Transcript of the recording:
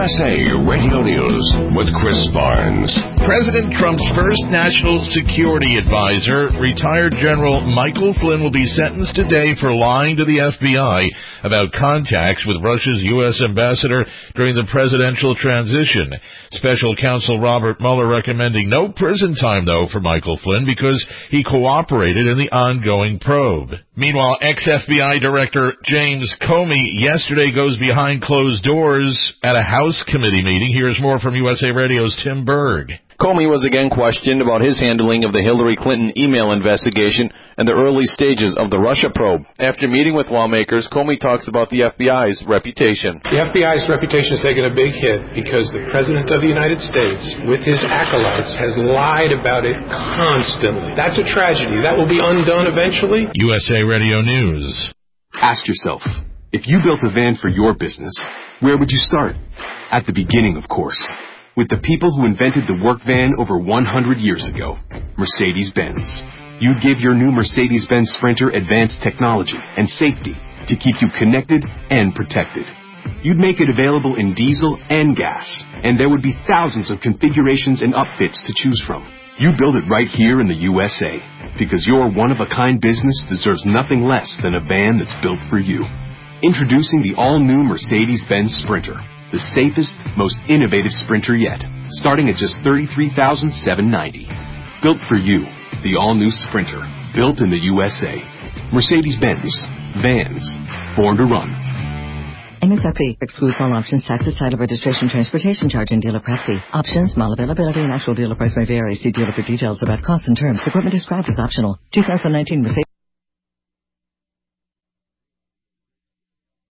USA Radio News with Chris Barnes. President Trump's first national security advisor, retired General Michael Flynn, will be sentenced today for lying to the FBI about contacts with Russia's U.S. ambassador during the presidential transition. Special counsel Robert Mueller recommending no prison time, though, for Michael Flynn because he cooperated in the ongoing probe. Meanwhile, ex-FBI Director James Comey yesterday goes behind closed doors at a House committee meeting. Here's more from USA Radio's Tim Berg. Comey was again questioned about his handling of the Hillary Clinton email investigation and the early stages of the Russia probe. After meeting with lawmakers, Comey talks about the FBI's reputation. The FBI's reputation has taken a big hit because the President of the United States, with his acolytes, has lied about it constantly. That's a tragedy. That will be undone eventually. USA Radio News. Ask yourself, if you built a van for your business, where would you start? At the beginning, of course. With the people who invented the work van over 100 years ago, Mercedes-Benz. You'd give your new Mercedes-Benz Sprinter advanced technology and safety to keep you connected and protected. You'd make it available in diesel and gas, and there would be thousands of configurations and upfits to choose from. You build it right here in the USA, because your one-of-a-kind business deserves nothing less than a van that's built for you. Introducing the all-new Mercedes-Benz Sprinter. The safest, most innovative Sprinter yet, starting at just $33,790. Built for you, the all-new Sprinter, built in the USA. Mercedes-Benz, vans, born to run. MSRP excludes all options, taxes, title, registration, transportation charge, and dealer prep fee. Options, model availability, and actual dealer price may vary. See dealer for details about costs and terms. Equipment described as optional. 2019 Mercedes.